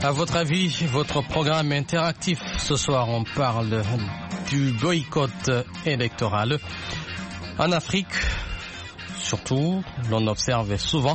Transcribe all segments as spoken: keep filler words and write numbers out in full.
À votre avis, votre programme interactif, ce soir on parle du boycott électoral. En Afrique, surtout, l'on observe souvent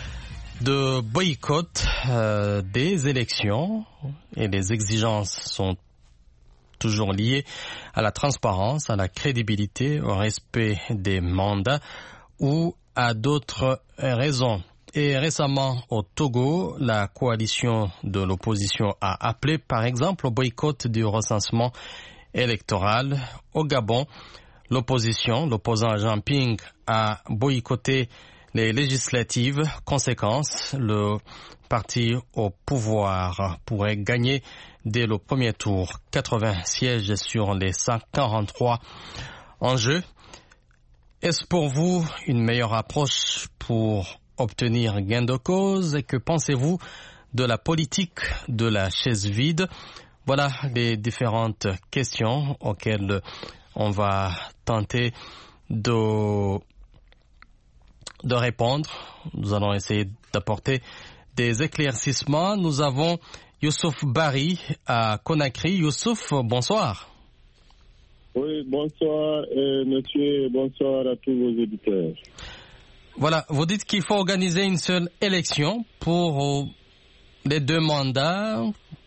de boycott euh, des élections et les exigences sont toujours liées à la transparence, à la crédibilité, au respect des mandats ou à d'autres raisons. Et récemment, au Togo, la coalition de l'opposition a appelé, par exemple, au boycott du recensement électoral. Au Gabon, l'opposition, l'opposant Jean Ping, a boycotté les législatives. Conséquence, le parti au pouvoir pourrait gagner dès le premier tour quatre-vingts sièges sur les cent quarante-trois en jeu. Est-ce pour vous une meilleure approche pour obtenir gain de cause et que pensez-vous de la politique de la chaise vide? Voilà les différentes questions auxquelles on va tenter de, de répondre. Nous allons essayer d'apporter des éclaircissements. Nous avons Youssouf Bari à Conakry. Youssouf, bonsoir. Oui, bonsoir, euh, monsieur, bonsoir à tous vos auditeurs. Voilà, vous dites qu'il faut organiser une seule élection pour les deux mandats.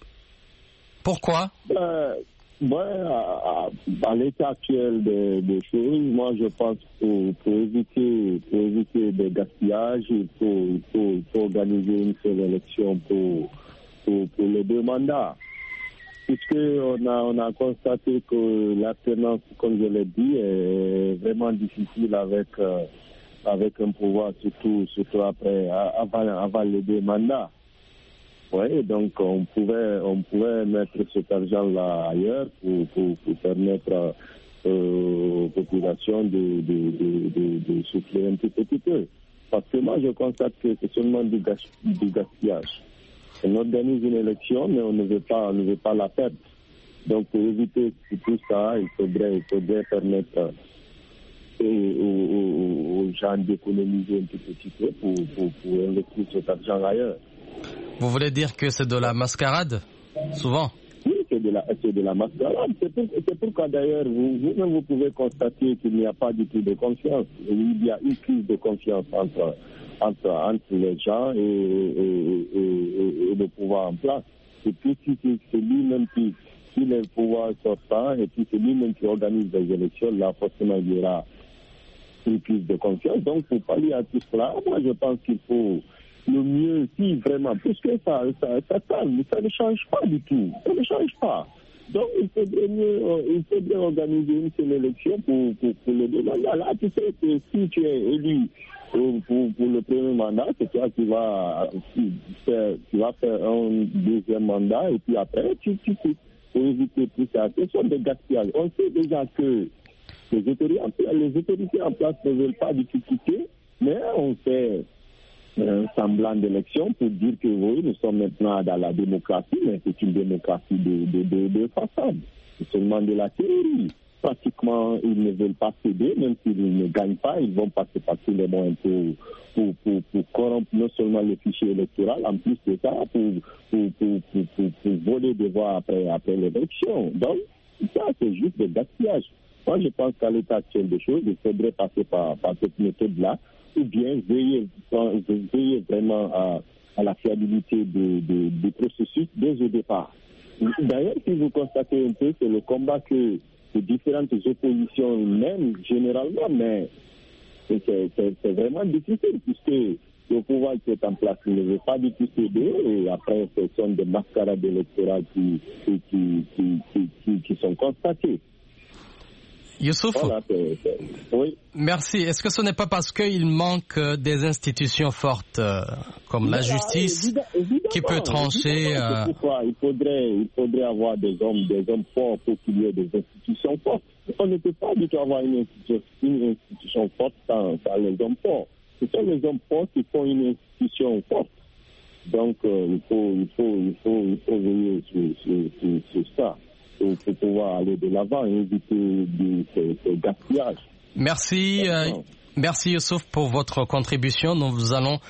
Pourquoi? Ben, ouais, à, à l'état actuel des, des choses, moi je pense pour, pour éviter pour éviter des gaspillages, il faut, il faut, il faut organiser une seule élection pour, pour, pour les deux mandats. Puisqu'on a, on a constaté que l'alternance, comme je l'ai dit, est vraiment difficile avec, euh, avec un pouvoir, surtout, surtout après, avant, avant les deux mandats. Oui, donc on pouvait, on pouvait mettre cet argent-là ailleurs pour, pour, pour permettre euh, aux populations de, de, de, de, de souffler un petit, petit peu. Parce que moi, je constate que c'est seulement du, gas, du gaspillage. On organise une élection, mais on ne veut pas, on ne veut pas la perdre. Donc, pour éviter tout ça, il faudrait, il faudrait permettre aux, aux, aux gens d'économiser un petit, petit peu pour, pour, pour investir cet argent ailleurs. Vous voulez dire que c'est de la mascarade, souvent? Oui, c'est de la, c'est de la mascarade. C'est, pour, c'est pourquoi d'ailleurs, vous, vous-même, vous pouvez constater qu'il n'y a pas du tout de confiance. Il y a une crise de confiance entre... Entre, entre les gens et, et, et, et le pouvoir en place. Et puis si c'est lui-même qui, si le pouvoir sortant et puis c'est lui-même qui organise les élections, là forcément il y aura une crise de confiance. Donc pour pallier à tout cela, moi je pense qu'il faut le mieux, si vraiment, puisque ça, ça, ça calme, ça ne change pas du tout, ça ne change pas. Donc il faudrait mieux, il faudrait organiser une seule élection pour, pour, pour le deux mandats. Là, tu sais que si tu es élu Pour, pour, pour le premier mandat, c'est toi qui vas faire, tu vas faire un deuxième mandat et puis après, tu tu quittes pour éviter tout ça. Ce sont des gaspillages. On sait déjà que les autorités, les autorités en place ne veulent pas de quitter, mais on fait un semblant d'élection pour dire que oui, nous sommes maintenant dans la démocratie, mais c'est une démocratie de, de, de, de façade. C'est seulement de la théorie. Pratiquement, ils ne veulent pas céder, même s'ils ne gagnent pas, ils vont passer par tous les moyens pour, pour, pour, pour corrompre non seulement le fichier électoral, en plus de ça, pour, pour, pour, pour, pour, pour voler des voix après, après l'élection. Donc, ça, c'est juste des gaspillages. Moi, je pense qu'à l'état actuel des choses, il faudrait passer par, par cette méthode-là, ou bien veiller, veiller vraiment à, à la fiabilité du de, de, de processus dès au départ. D'ailleurs, si vous constatez un peu, c'est le combat que les différentes oppositions mènent généralement, mais c'est, c'est, c'est vraiment difficile puisque le pouvoir qui est en place ne veut pas du tout céder et après ce sont des mascarades électorales qui, qui, qui, qui, qui, qui, qui sont constatées. Youssouf, voilà, c'est, c'est, oui. Merci. Est-ce que ce n'est pas parce qu'il manque des institutions fortes euh, comme la justice évidemment, évidemment, qui peut trancher euh... pourquoi il faudrait, il faudrait avoir des hommes, des hommes forts pour qu'il y ait des institutions fortes. On ne peut pas du tout avoir une institution, une institution forte sans, sans les hommes forts. Ce sont les hommes forts qui font une institution forte. Donc euh, il faut, il faut, il faut, il faut veiller sur, sur, sur, sur ça. Pour pouvoir aller de l'avant et éviter de, ce, ce gaspillage. Merci, euh, merci Youssouf pour votre contribution. Nous allons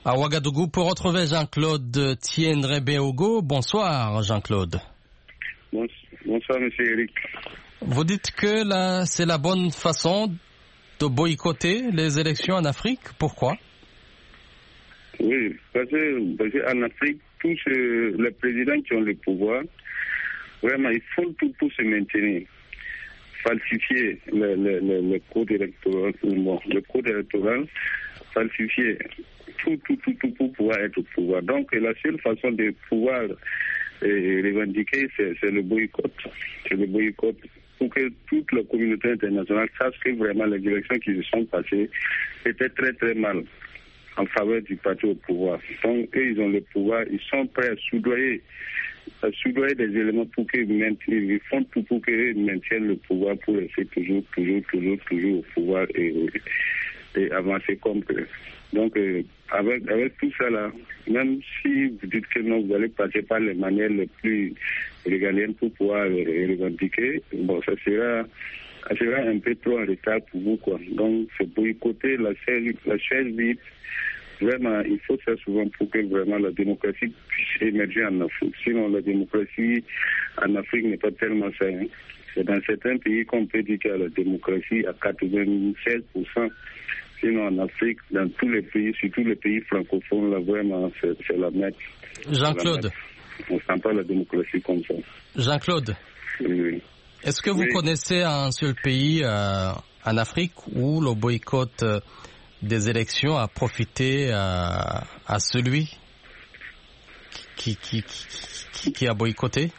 à Ouagadougou pour retrouver Jean-Claude Tiendré-Béogo. Bonsoir Jean-Claude. Bonsoir monsieur Eric. Vous dites que là, c'est la bonne façon de boycotter les élections en Afrique. Pourquoi? Oui, parce que, parce qu'en Afrique, tous euh, les présidents qui ont le pouvoir, vraiment, ils font tout pour se maintenir. Falsifier le, le, le, le code électoral, bon, le code électoral, falsifier tout, tout, tout, tout pour pouvoir être au pouvoir. Donc, la seule façon de pouvoir euh, revendiquer, c'est, c'est le boycott. C'est le boycott pour que toute la communauté internationale sache que vraiment les élections qui se sont passées étaient très, très mal en faveur du parti au pouvoir. Donc, eux, ils ont le pouvoir, ils sont prêts à soudoyer à soudoyer des éléments pour qu'ils maintiennent, ils font tout pour qu'ils maintiennent le pouvoir pour rester toujours, toujours, toujours, toujours au pouvoir et, et avancer comme eux. Donc, euh, avec, avec tout ça là, même si vous dites que non, vous allez passer par les manières les plus régaliennes pour pouvoir les revendiquer, bon, ça sera, ça sera un peu trop en retard pour vous, quoi. Donc, c'est boycotter la chaise, la chaise vide. Vraiment, il faut ça souvent pour que vraiment la démocratie puisse émerger en Afrique. Sinon, la démocratie en Afrique n'est pas tellement ça. Hein. C'est dans certains pays qu'on peut dire qu'il y a la démocratie à quatre-vingt-seize pour cent. Sinon, en Afrique, dans tous les pays, surtout les pays francophones, là, vraiment, c'est, c'est la merde. Jean-Claude. On ne sent pas la démocratie comme ça. Jean-Claude. Oui. Est-ce que vous oui. connaissez un seul pays euh, en Afrique où le boycott euh, des élections a profité à, à celui qui, qui, qui, qui a boycotté?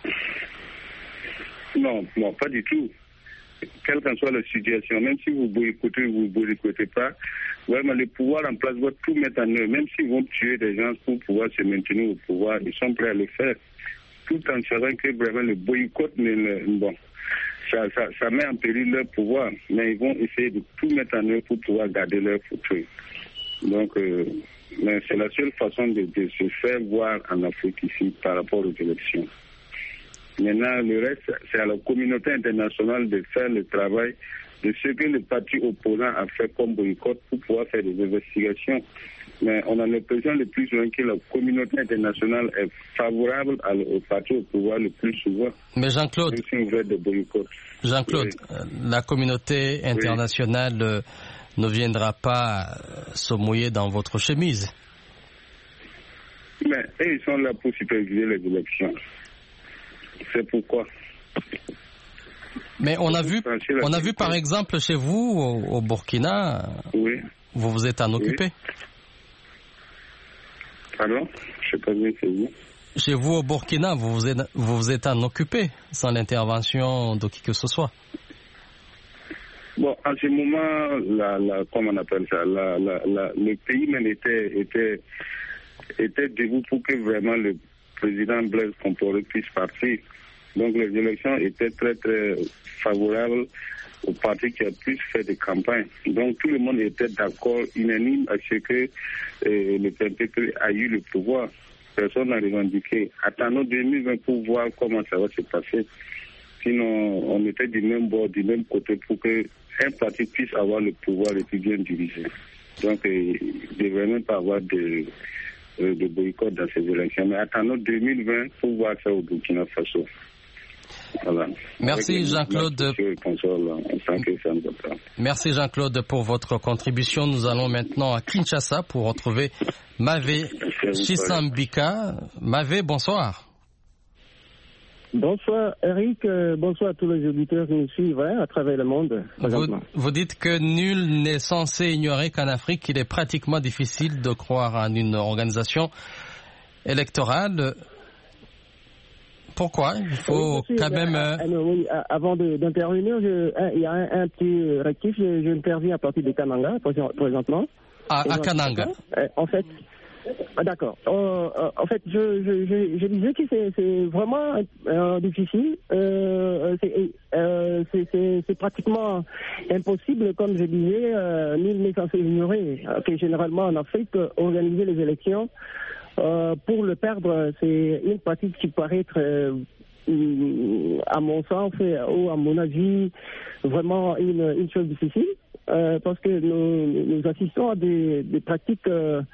Non, non, pas du tout. Quelle qu'en soit la situation, même si vous boycottez ou vous ne boycottez pas, vraiment le pouvoir en place va tout mettre en œuvre. Même s'ils vont tuer des gens pour pouvoir se maintenir au pouvoir, ils sont prêts à le faire. Tout en sachant que vraiment le boycott, bon, ça, ça, ça met en péril leur pouvoir. Mais ils vont essayer de tout mettre en œuvre pour pouvoir garder leur fauteuil. Donc, euh, mais c'est la seule façon de, de se faire voir en Afrique ici par rapport aux élections. Maintenant, le reste, c'est à la communauté internationale de faire le travail de ce que le parti opposant a fait comme boycott pour pouvoir faire des investigations. Mais on a l'impression le plus souvent que la communauté internationale est favorable au parti au pouvoir le plus souvent. Mais Jean-Claude, même si on veut des boycotts. Jean-Claude, oui. La communauté internationale oui. ne viendra pas se mouiller dans votre chemise. Mais eux, ils sont là pour superviser les élections. C'est pourquoi. Mais on a vu, on a vu par exemple chez vous au, au Burkina, oui. vous vous êtes en occupé. Oui. Pardon, je sais pas bien c'est vous. Chez vous au Burkina, vous vous êtes, vous vous êtes en occupé sans l'intervention de qui que ce soit. Bon, en ce moment, la, la, comment on appelle ça, la, la, la, le pays même était, était, était debout pour que vraiment le président Blaise Compaoré puisse partir. Donc les élections étaient très très favorables au parti qui a pu faire des campagnes. Donc tout le monde était d'accord, unanime à ce que euh, le P P P a eu le pouvoir. Personne n'a revendiqué. Attendons deux mille vingt pour voir comment ça va se passer. Sinon, on était du même bord, du même côté pour que un parti puisse avoir le pouvoir et puis bien dirigé. Donc euh, il ne devrait même pas avoir de de boycott dans ces élections. Mais attendons deux mille vingt pour voir ça au Burkina Faso. Voilà. Merci Jean-Claude. Merci Jean-Claude pour votre contribution. Nous allons maintenant à Kinshasa pour retrouver Mavé Chisambika. Mavé, bonsoir. Bonsoir Eric, euh, bonsoir à tous les auditeurs qui nous suivent hein, à travers le monde. Vous, vous dites que nul n'est censé ignorer qu'en Afrique, il est pratiquement difficile de croire en une organisation électorale. Pourquoi? Il faut oui, quand même... Euh, euh, oui, avant de, d'intervenir, je, hein, il y a un, un petit rectif. Je, je interviens à partir de Kananga, présentement. À, à Kananga euh, En fait... Ah, d'accord. Euh, euh, en fait, je, je, je, je disais que c'est, c'est vraiment euh, difficile. Euh, c'est, euh, c'est, c'est, c'est pratiquement impossible, comme je disais, euh, nul n'est censé ignorer euh, que généralement en Afrique, organiser les élections, euh, pour le perdre, c'est une pratique qui paraît être, euh, à mon sens, ou à mon avis, vraiment une, une chose difficile, euh, parce que nous, nous assistons à des, des pratiques... Euh,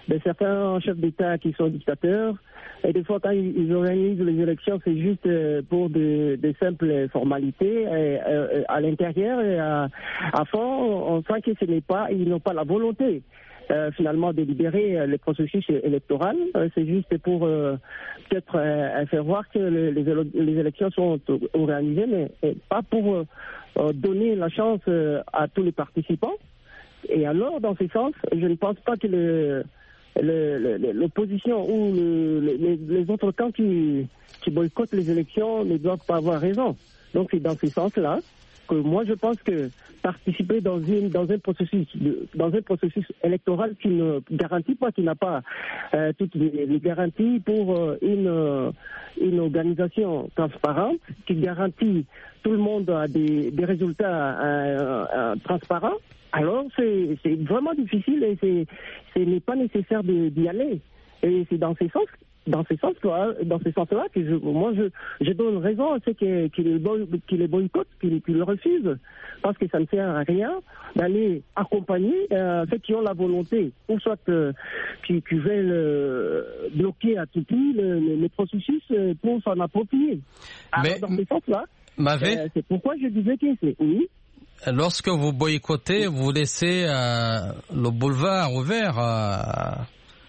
de certains chefs d'État qui sont dictateurs. Et des fois, quand ils organisent les élections, c'est juste pour de, de simples formalités. Et, euh, à l'intérieur et à, à fond, on sent que ce n'est pas, ils n'ont pas la volonté. Euh, finalement de libérer euh, le processus électoral. Euh, c'est juste pour euh, peut-être euh, faire voir que le, les, les élections sont organisées, mais pas pour euh, donner la chance euh, à tous les participants. Et alors, dans ce sens, je ne pense pas que le, le, le, l'opposition ou le, les, les autres camps qui, qui boycottent les élections ne doivent pas avoir raison. Donc c'est dans ce sens-là que moi je pense que participer dans une dans un processus de, dans un processus électoral qui ne garantit pas, qui n'a pas euh, toutes les, les garanties pour euh, une euh, une organisation transparente, qui garantit tout le monde à des, des résultats euh, euh, transparents. Alors c'est c'est vraiment difficile et c'est ce n'est pas nécessaire de, d'y aller. Et c'est dans ce sens dans ce sens-là, dans ce sens-là que je, moi je, je donne raison à ceux qui, qui, les, qui les boycottent, qui, qui le refusent, parce que ça ne sert à rien d'aller accompagner euh, ceux qui ont la volonté, ou soit euh, qui, qui veulent euh, bloquer à tout prix le, le, le processus euh, pour s'en approprier. Alors, mais dans ce sens-là, euh, c'est pourquoi je disais que c'est oui. Lorsque vous boycottez, vous laissez euh, le boulevard ouvert à,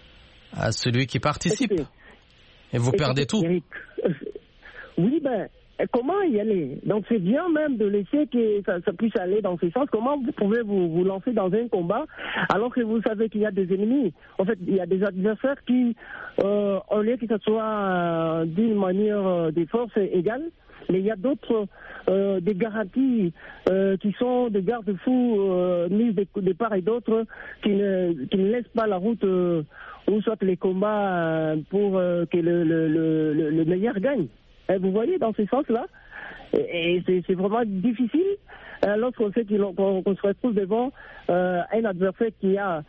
à celui qui participe. Okay. Et vous Écoutez, perdez tout. Eric, oui, ben, comment y aller? Donc c'est bien même de laisser que ça, ça puisse aller dans ce sens. Comment vous pouvez vous, vous lancer dans un combat alors que vous savez qu'il y a des ennemis? En fait, il y a des adversaires qui, euh, au lieu que ce soit euh, d'une manière euh, de force égale, mais il y a d'autres, euh, des garanties euh, qui sont des garde-fous euh, mises de, de part et d'autre qui ne, qui ne laissent pas la route euh, ou soit les combats euh, pour euh, que le, le, le, le meilleur gagne. Et vous voyez, dans ce sens-là, et, et c'est, c'est vraiment difficile euh, lorsqu'on sait qu'on, qu'on se retrouve devant euh, un adversaire qui a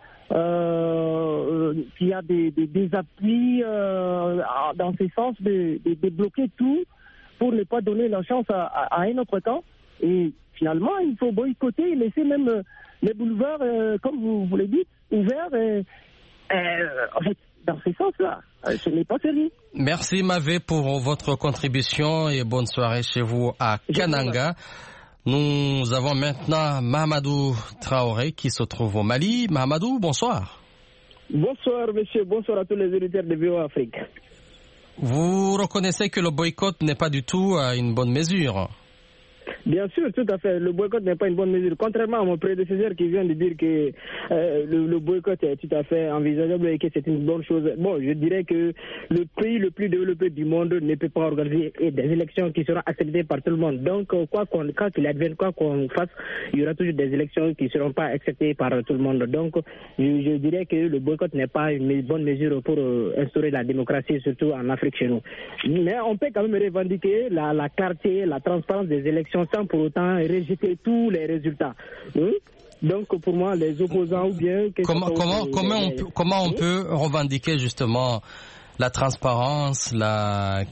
euh, qui a des, des, des appuis euh, dans ce sens de, de, de bloquer tout pour ne pas donner la chance à, à, à un autre camp. Et finalement, il faut boycotter et laisser même euh, les boulevards, euh, comme vous, vous l'avez dit, ouverts. Et, euh, en fait, dans ce sens-là, euh, ce n'est pas sérieux. Merci Mavé pour votre contribution et bonne soirée chez vous à Kananga. Nous avons maintenant Mahamadou Traoré qui se trouve au Mali. Mahamadou, bonsoir. Bonsoir monsieur, bonsoir à tous les auditeurs de V O A Afrique. Vous reconnaissez que le boycott n'est pas du tout une bonne mesure? Bien sûr, tout à fait. Le boycott n'est pas une bonne mesure. Contrairement à mon prédécesseur qui vient de dire que euh, le, le boycott est tout à fait envisageable et que c'est une bonne chose. Bon, je dirais que le pays le plus développé du monde ne peut pas organiser des élections qui seront acceptées par tout le monde. Donc, quoi qu'on, quand il advienne, quoi qu'on fasse, il y aura toujours des élections qui ne seront pas acceptées par tout le monde. Donc, je, je dirais que le boycott n'est pas une bonne mesure pour euh, instaurer la démocratie, surtout en Afrique chez nous. Mais on peut quand même revendiquer la, la clarté, la transparence des élections sans pour autant rejeter tous les résultats. Oui? Donc pour moi, les opposants ou bien... Comment, comment, les, comment, les... On, peut, comment on peut revendiquer justement la transparence, la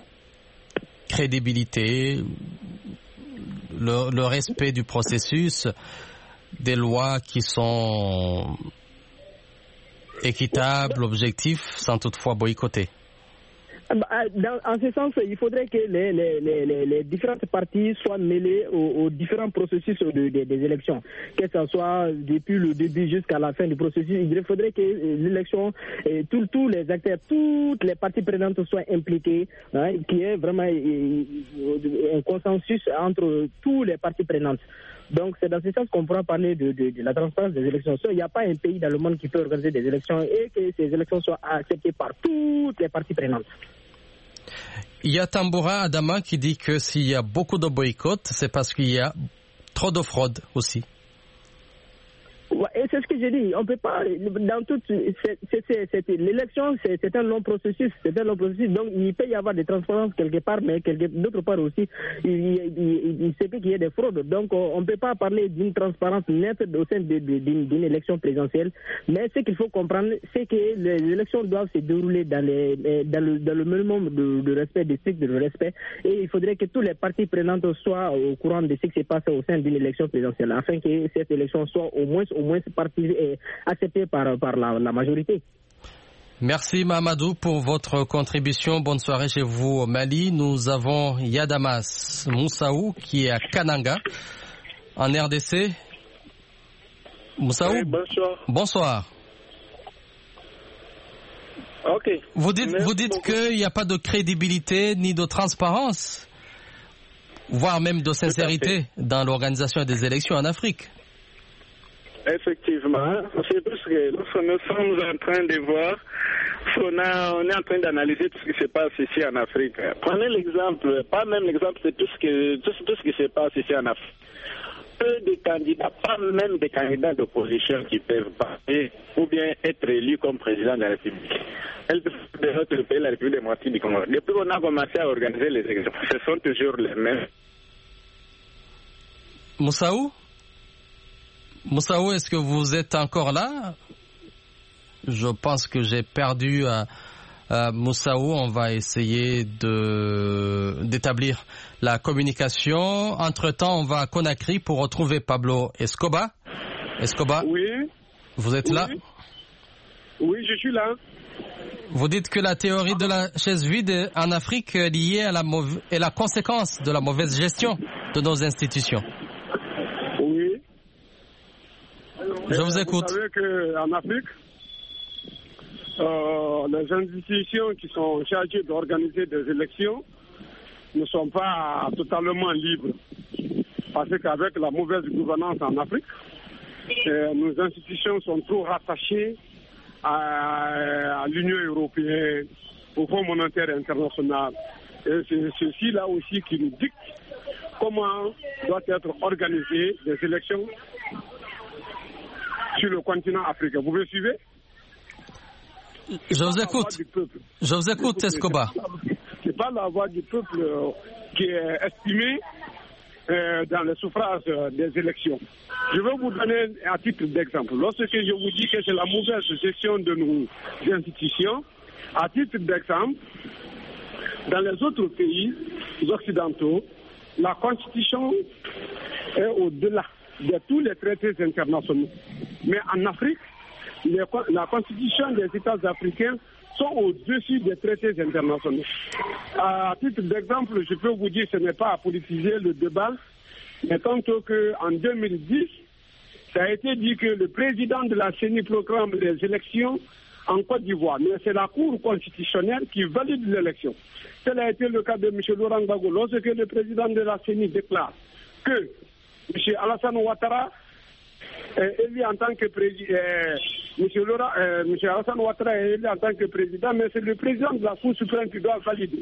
crédibilité, le, le respect du processus, des lois qui sont équitables, objectifs, sans toutefois boycotter? Dans, en ce sens, il faudrait que les, les, les, les différentes parties soient mêlées aux, aux différents processus de, de, des élections, que ce soit depuis le début jusqu'à la fin du processus. Il faudrait que l'élection, tous tous les acteurs, toutes les parties prenantes soient impliquées, hein, qu'il y ait vraiment un consensus entre tous les parties prenantes. Donc c'est dans ce sens qu'on pourra parler de, de, de la transparence des élections. Il n'y a pas un pays dans le monde qui peut organiser des élections et que ces élections soient acceptées par toutes les parties prenantes. Il y a Tamboura Adama qui dit que s'il y a beaucoup de boycotts, c'est parce qu'il y a trop de fraude aussi. Ouais, et c'est ce que j'ai dit. On peut pas, dans toute, c'est, c'est, c'est, c'est, l'élection, c'est, c'est un long processus, c'est un long processus. Donc, il peut y avoir des transparences quelque part, mais quelque, d'autre part aussi, il, il, il, il se peut qu'il y ait des fraudes. Donc, on ne peut pas parler d'une transparence nette au sein de, de, d'une, d'une élection présidentielle. Mais ce qu'il faut comprendre, c'est que les élections doivent se dérouler dans, les, dans, le, dans le minimum de, de respect, de strict de respect. Et il faudrait que tous les parties prenantes soient au courant de ce qui se passe au sein d'une élection présidentielle, afin que cette élection soit au moins au moins partie est acceptée par, par la, la majorité. Merci Mamadou pour votre contribution. Bonne soirée chez vous au Mali. Nous avons Yadamas Moussaou qui est à Kananga, en R D C. Moussaou, oui, bonsoir. Bonsoir. Ok. Vous dites, vous dites qu'il n'y a pas de crédibilité ni de transparence, voire même de sincérité dans l'organisation des élections en Afrique. Effectivement, c'est parce que lorsque nous sommes en train de voir, on, a, on est en train d'analyser tout ce qui se passe ici en Afrique. Prenez l'exemple, pas même l'exemple, c'est tout ce, que, tout, tout ce qui se passe ici en Afrique. Peu de candidats, pas même des candidats d'opposition qui peuvent passer ou bien être élus comme président de la République. Elle de notre pays, la République démocratique du Congo. Depuis qu'on a commencé à organiser les élections, ce sont toujours les mêmes. Moussaou Moussaou, est-ce que vous êtes encore là? Je pense que j'ai perdu euh, euh, Moussaou. On va essayer de d'établir la communication. Entre-temps, on va à Conakry pour retrouver Pablo Escobar. Escobar, oui. Vous êtes oui. là? Oui, je suis là. Vous dites que la théorie de la chaise vide en Afrique est liée à la, mauv- est la conséquence de la mauvaise gestion de nos institutions. Oui. Je vous écoute. Vous savez qu'en Afrique, euh, les institutions qui sont chargées d'organiser des élections ne sont pas totalement libres. Parce qu'avec la mauvaise gouvernance en Afrique, euh, nos institutions sont trop rattachées à, à l'Union européenne, au Fonds monétaire international. Et c'est ceci-là aussi qui nous dicte comment doivent être organisées des élections sur le continent africain. Vous me suivez? Je vous écoute. Je vous écoute, Escobar. C'est pas la voix du peuple euh, qui est estimée euh, dans le suffrage euh, des élections. Je vais vous donner un titre d'exemple. Lorsque je vous dis que c'est la mauvaise gestion de nos institutions, à titre d'exemple, dans les autres pays occidentaux, la Constitution est au-delà de tous les traités internationaux. Mais en Afrique, les, la Constitution des États africains sont au-dessus des traités internationaux. À titre d'exemple, je peux vous dire que ce n'est pas à politiser le débat, mais tant qu'en deux mille dix, ça a été dit que le président de la C E N I proclame les élections en Côte d'Ivoire. Mais c'est la Cour constitutionnelle qui valide l'élection. Tel a été le cas de M. Laurent Gbagbo. Lorsque le président de la C E N I déclare que M. Alassane Ouattara est élu en tant que président, euh, M. Laurent, euh, M. Alassane Ouattara est élu en tant que président, mais c'est le président de la Cour suprême qui doit valider.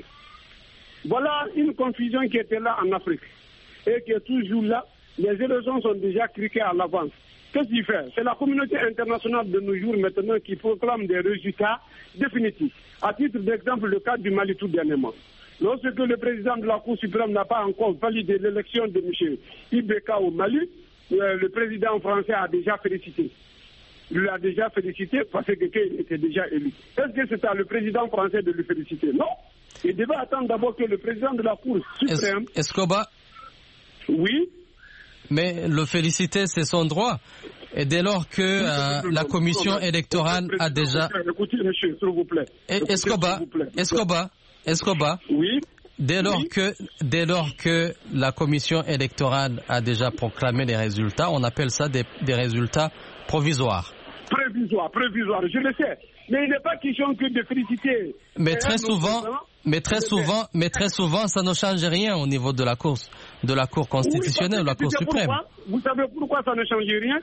Voilà une confusion qui était là en Afrique et qui est toujours là. Les élections sont déjà criquées à l'avance. Qu'est-ce qu'il fait? C'est la communauté internationale de nos jours maintenant qui proclame des résultats définitifs. À titre d'exemple, le cas du Mali tout dernièrement. Lorsque le président de la Cour suprême n'a pas encore validé l'élection de M. Ibeka au Mali, le président français a déjà félicité. Il l'a déjà félicité parce qu'il était déjà élu. Est-ce que c'est à le président français de le féliciter? Non. Il devait attendre d'abord que le président de la Cour suprême... Escobar? Oui. Mais le féliciter, c'est son droit. Et dès lors que euh, la commission électorale a déjà... Écoutez, monsieur, s'il vous plaît. Escobar, Escobar, Escobar. Oui. Dès lors oui. que, dès lors que la commission électorale a déjà proclamé les résultats, on appelle ça des, des résultats provisoires. Provisoire, provisoire, je le sais. Mais il n'est pas question que de féliciter. Mais très souvent, mais très souvent, mais très souvent, ça ne change rien au niveau de la Cour, de la Cour constitutionnelle, oui, ou la Cour suprême. Pourquoi? Vous savez pourquoi ça ne change rien?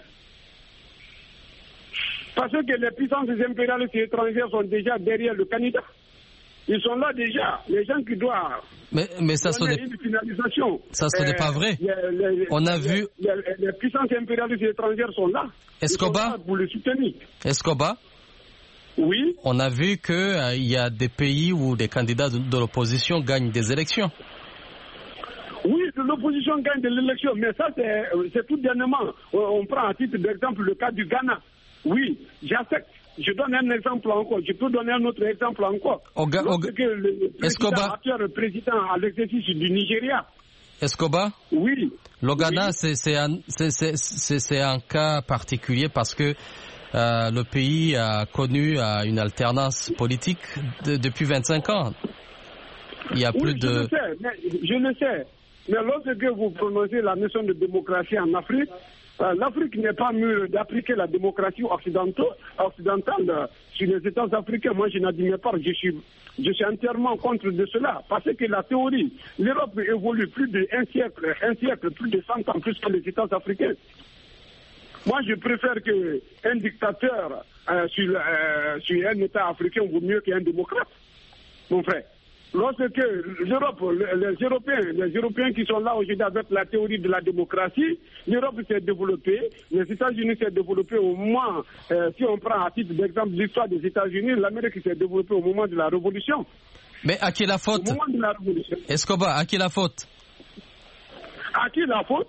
Parce que les puissances impérialistes étrangères sont déjà derrière le candidat. Ils sont là déjà, les gens qui doivent. Mais, mais ça, ce n'est une finalisation. Ça, ce n'est pas vrai. Les, les, On a les, vu. Les, les, les puissances impérialistes étrangères sont là. Escobar. Ils sont là pour le soutenir. Escobar. Oui. On a vu qu'il euh, y a des pays où les candidats de, de l'opposition gagnent des élections. Oui, l'opposition gagne de l'élection, mais ça, c'est tout dernièrement. On prend à titre d'exemple le cas du Ghana. Oui, j'accepte. Je donne un exemple encore. Je peux donner un autre exemple encore. Oga, Oga, Lorsque le président, actuel président à l'exercice du Nigeria. Escobar? Oui. Le Ghana, oui. c'est un, un cas particulier parce que euh, le pays a connu euh, une alternance politique de, depuis vingt-cinq ans. Il y a plus oui, de... Je le sais, mais, je le sais. Mais lorsque vous prononcez la notion de démocratie en Afrique, euh, l'Afrique n'est pas mûre d'appliquer la démocratie occidentale, occidentale euh, sur les États africains. Moi, je n'admets pas. Je suis, je suis entièrement contre de cela. Parce que la théorie, l'Europe évolue plus d'un siècle, un siècle, plus de cent ans plus que les États africains. Moi, je préfère qu'un dictateur euh, sur, euh, sur un État africain vaut mieux qu'un démocrate, mon frère. Lorsque l'Europe, les Européens, les Européens qui sont là aujourd'hui avec la théorie de la démocratie, l'Europe s'est développée, les États-Unis s'est développés au moment, euh, si on prend à titre d'exemple l'histoire des États-Unis, l'Amérique s'est développée au moment de la Révolution. Mais à qui la faute? Au moment de la Révolution. Escobar, à qui la faute? À qui la faute?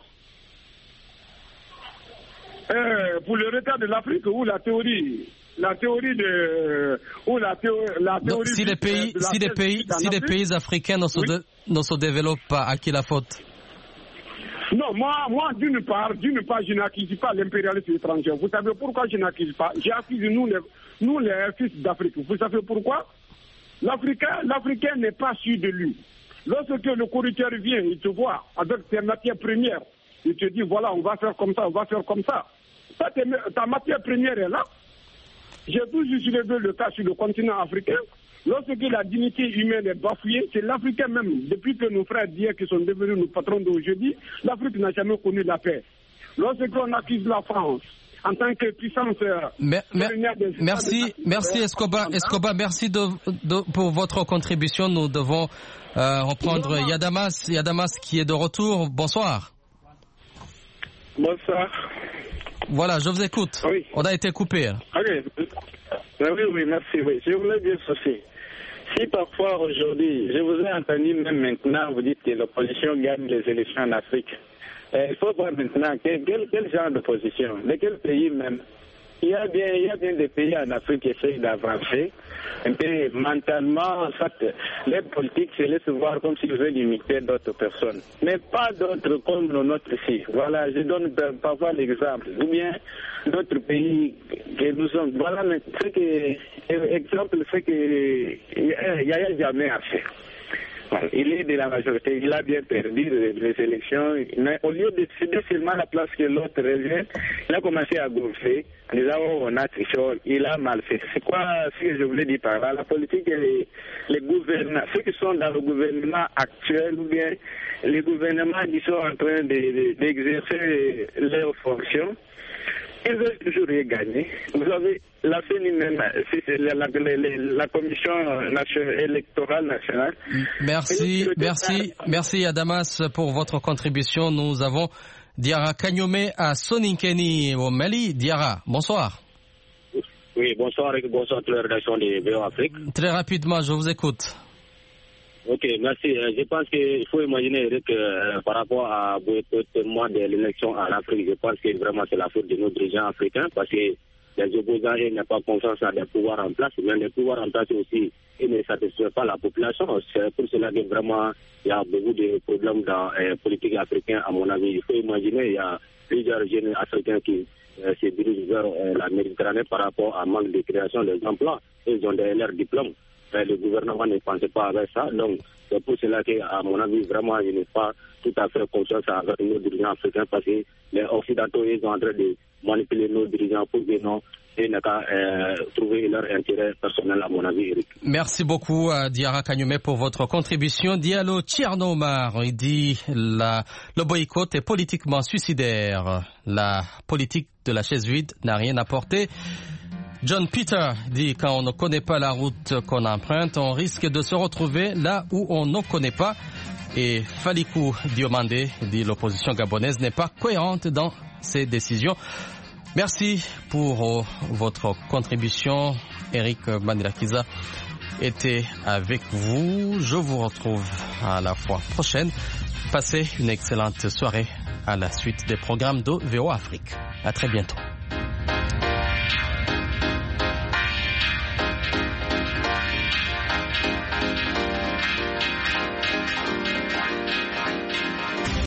Euh, pour le retard de l'Afrique ou la théorie, la théorie de ou la théorie, la théorie Donc, si les pays, de la si les pays, si les pays africains ne se, oui. de, ne se développent pas, à qui la faute? Non, moi, moi d'une part, d'une part, je n'accuse pas l'impérialisme étranger. Vous savez pourquoi je n'accuse pas? J'accuse nous les, nous les fils d'Afrique. Vous savez pourquoi? L'Africain, l'Africain n'est pas sûr de lui. Lorsque le corrupteur vient, il te voit avec ses matières premières. Il te dit, voilà, on va faire comme ça, on va faire comme ça. ça ta matière première est là. J'ai toujours soulevé le cas sur le continent africain. Lorsque la dignité humaine est bafouée, c'est l'Africain même. Depuis que nos frères d'hier qui sont devenus nos patrons d'aujourd'hui, l'Afrique n'a jamais connu la paix. Lorsqu'on accuse la France en tant que puissance... Mais, mais, merci, merci Escobar. Escobar, merci de, de, pour votre contribution. Nous devons euh, reprendre Yadamas, Yadamas qui est de retour. Bonsoir. Bonsoir. Voilà, je vous écoute. Oui. On a été coupé. Ok. Oui, oui, merci. Oui. Je voulais dire ceci. Si parfois aujourd'hui, je vous ai entendu même maintenant, vous dites que l'opposition gagne les élections en Afrique. Eh, il faut voir maintenant quel, quel, quel genre d'opposition, de quel pays même. Il y a bien, il y a bien des pays en Afrique qui essayent d'avancer. Un peu mentalement, soit les politiques se laissent voir comme s'ils veulent imiter d'autres personnes. Mais pas d'autres comme le nôtre ici. Voilà, je donne parfois l'exemple. Ou bien d'autres pays que nous sommes. Voilà, mais ce que, exemple, c'est que Yahya Jammeh a fait. Il est de la majorité, il a bien perdu les élections, mais au lieu de céder seulement la place que l'autre revient, il a commencé à gonfler en disant oh, on a triché, il a mal fait. C'est quoi ce que je voulais dire par là? La politique et les, les gouvernements, ceux qui sont dans le gouvernement actuel ou bien les gouvernements qui sont en train d'exercer de, de leurs fonctions, ils veulent toujours y gagner. Vous avez la C E N I même, c'est la, la, la, la commission nationale, électorale nationale. Merci, merci, merci Adamas pour votre contribution. Nous avons Diarra Kanyome à Soninkeni au Mali. Diarra, bonsoir. Oui, bonsoir et bonsoir à toute la rédaction de V O Afrique. Très rapidement, je vous écoute. Ok, merci. Je pense qu'il faut imaginer que euh, par rapport à boycottement de l'élection en Afrique, je pense que vraiment c'est la faute de nos dirigeants africains parce que les opposants n'ont pas confiance dans les pouvoirs en place, mais les pouvoirs en place aussi, ils ne satisfont pas la population. C'est pour cela que vraiment il y a beaucoup de problèmes dans la euh, politique africaine, à mon avis. Il faut imaginer il y a plusieurs jeunes africains qui euh, se dirigent vers euh, la Méditerranée par rapport à manque de création des emplois. Ils ont des leurs diplômes. Le gouvernement ne pensait pas avec ça, donc c'est pour cela qu'à mon avis, vraiment, je n'ai pas tout à fait confiance avec nos dirigeants africains parce que les Occidentaux, ils sont en train de manipuler nos dirigeants pour que non, ils n'aient qu'à euh, trouver leur intérêt personnel, à mon avis, Eric. Merci beaucoup, à Diarra Kanyome, pour votre contribution. Diallo Tchernomar, il dit la, le boycott est politiquement suicidaire. La politique de la chaise vide n'a rien apporté. John Peter dit quand on ne connaît pas la route qu'on emprunte, on risque de se retrouver là où on ne connaît pas. Et Falikou Diomandé dit l'opposition gabonaise n'est pas cohérente dans ses décisions. Merci pour votre contribution. Eric Bandirakiza était avec vous. Je vous retrouve à la fois prochaine. Passez une excellente soirée à la suite des programmes de V O Afrique. À très bientôt.